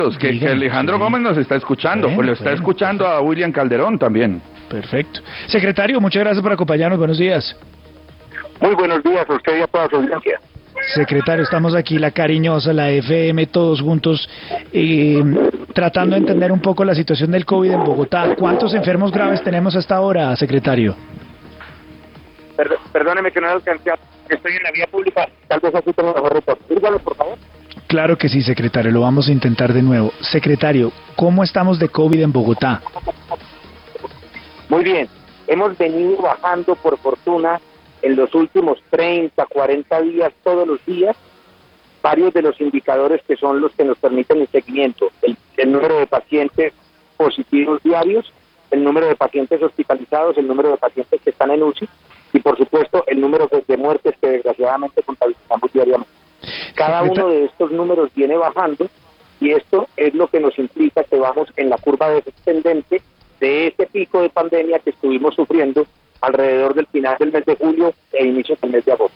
Que Alejandro Gómez nos está escuchando, pues lo está escuchando a William Calderón también. Perfecto. Secretario, muchas gracias por acompañarnos. Buenos días. Muy buenos días a usted y a toda su audiencia. Secretario, estamos aquí, La Cariñosa, la FM, todos juntos, tratando de entender un poco la situación del COVID en Bogotá. ¿Cuántos enfermos graves tenemos hasta ahora, secretario? Perdóneme que no alcancé, que estoy en la vía pública, tal vez así tengo mejor reporte. Dígalo, por favor. Claro que sí, secretario, lo vamos a intentar de nuevo. Secretario, ¿cómo estamos de COVID en Bogotá? Muy bien, hemos venido bajando por fortuna en los últimos 30, 40 días, todos los días, varios de los indicadores que son los que nos permiten el seguimiento. El número de pacientes positivos diarios, el número de pacientes hospitalizados, el número de pacientes que están en UCI y, por supuesto, el número de muertes que desgraciadamente contabilizamos diariamente. Cada uno de estos números viene bajando y esto es lo que nos implica que vamos en la curva descendente de ese pico de pandemia que estuvimos sufriendo alrededor del final del mes de julio e inicio del mes de agosto.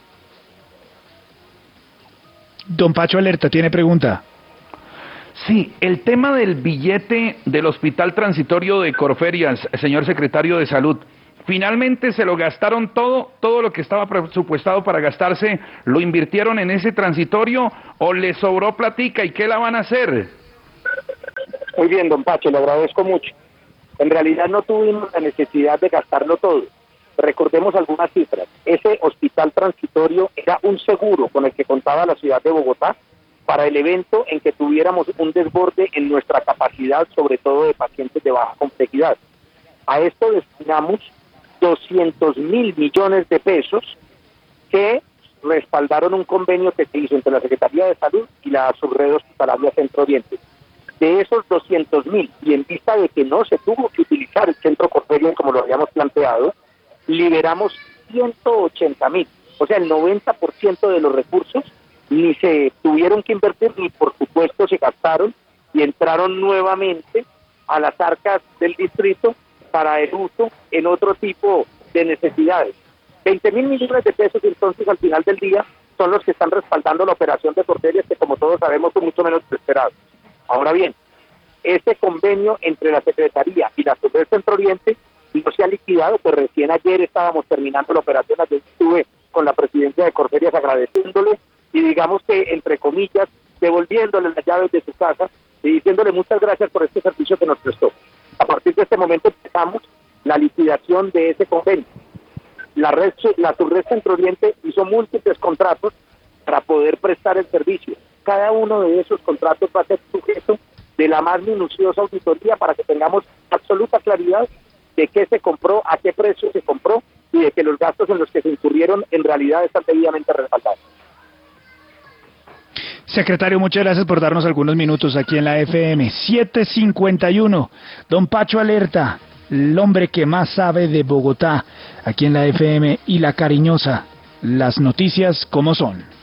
Don Pacho Alerta, ¿tiene pregunta? Sí, el tema del billete del Hospital Transitorio de Corferias, señor secretario de Salud, finalmente se lo gastaron todo lo que estaba presupuestado para gastarse, ¿lo invirtieron en ese transitorio o le sobró platica y qué la van a hacer? Muy bien, don Pacho, le agradezco mucho. En realidad no tuvimos la necesidad de gastarlo todo. Recordemos algunas cifras. Ese hospital transitorio era un seguro con el que contaba la ciudad de Bogotá para el evento en que tuviéramos un desborde en nuestra capacidad, sobre todo de pacientes de baja complejidad. A esto destinamos 200.000 millones de pesos que respaldaron un convenio que se hizo entre la Secretaría de Salud y la Subred Hospitalaria Centro Oriente. De esos 200.000, y en vista de que no se tuvo que utilizar el Centro Corferias como lo habíamos planteado, liberamos 180.000, o sea, el 90% de los recursos ni se tuvieron que invertir, ni por supuesto se gastaron y entraron nuevamente a las arcas del distrito para el uso en otro tipo de necesidades. 20.000 millones de pesos entonces al final del día son los que están respaldando la operación de Corferias, que como todos sabemos son mucho menos esperados. Ahora bien, este convenio entre la Secretaría y la Subred Centro Oriente no se ha liquidado, pues recién ayer estábamos terminando la operación, ayer estuve con la presidencia de Corferias agradeciéndole y digamos que, entre comillas, devolviéndole las llaves de su casa y diciéndole muchas gracias por este servicio que nos prestó. A partir de este momento empezamos la liquidación de ese convenio. La Subred Centro Oriente hizo múltiples contratos para poder prestar el servicio. Cada uno de esos contratos va a ser sujeto de la más minuciosa auditoría para que tengamos absoluta claridad de qué se compró, a qué precio se compró y de que los gastos en los que se incurrieron en realidad están debidamente respaldados. Secretario, muchas gracias por darnos algunos minutos aquí en la FM 751. Don Pacho Alerta, el hombre que más sabe de Bogotá, aquí en la FM y La Cariñosa. Las noticias como son.